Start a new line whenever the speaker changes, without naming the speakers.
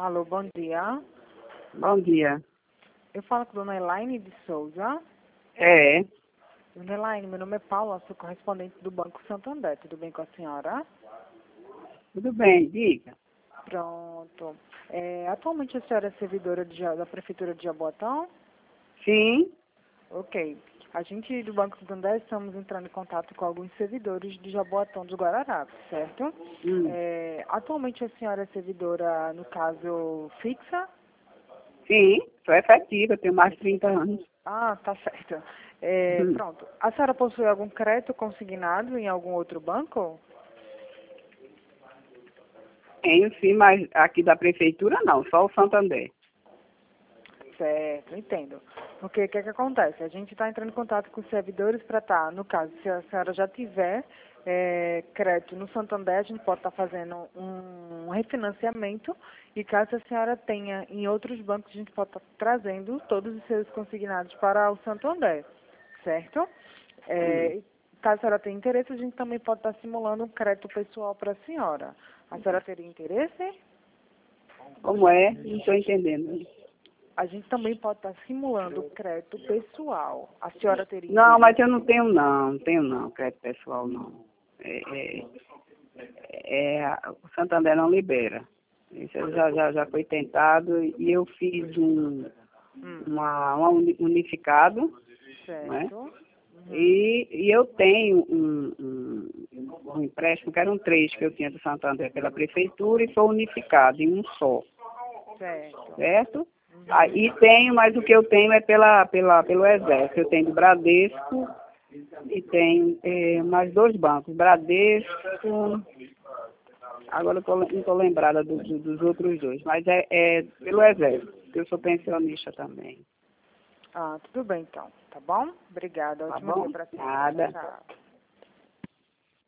Alô, bom dia.
Bom dia.
Eu falo com a dona Elaine de Souza.
É,
Dona Elaine, meu nome é Paula, sou correspondente do Banco Santander. Tudo bem com a senhora?
tudo bem, diga.
Pronto. Atualmente a senhora é servidora da Prefeitura de Jaboatão?
Sim,
Ok. A gente do Banco Santander estamos entrando em contato com alguns servidores de Jaboatão dos Guararapes, certo?
hum,
Atualmente a senhora é servidora, no caso, fixa?
sim, sou efetiva, tenho mais de 30 anos.
Ah, tá certo.
Hum.
Pronto. A senhora possui algum crédito consignado em algum outro banco?
Tenho sim, mas aqui da prefeitura não, só o Santander.
Certo, entendo. Porque o que acontece? A gente está entrando em contato com os servidores para estar, no caso, se a senhora já tiver crédito no Santander, a gente pode estar fazendo um refinanciamento e caso a senhora tenha em outros bancos, a gente pode estar trazendo todos os seus consignados para o Santander, certo?
Hum.
Caso a senhora tenha interesse, a gente também pode estar simulando um crédito pessoal para a senhora. A senhora teria interesse?
Como é? Não estou entendendo.
A gente também pode estar simulando crédito pessoal. A senhora teria
Não, mas
interesse?
eu não tenho não, crédito pessoal não. O Santander não libera. Isso já foi tentado e eu fiz um unificado, né?
Certo.
E eu tenho um empréstimo, que eram 3 que eu tinha do Santander pela prefeitura e foi unificado em um só,
Certo.
certo? Aí tenho, mas o que eu tenho é pelo Exército. Eu tenho do Bradesco e tenho mais 2 bancos, Bradesco, agora eu não estou lembrada dos outros 2, mas é pelo Exército, porque eu sou pensionista também.
Ah, tudo bem então, tá bom? Obrigada.
Tá
Ótimo dia
bom?
para a senhora.
Nada.
Tchau.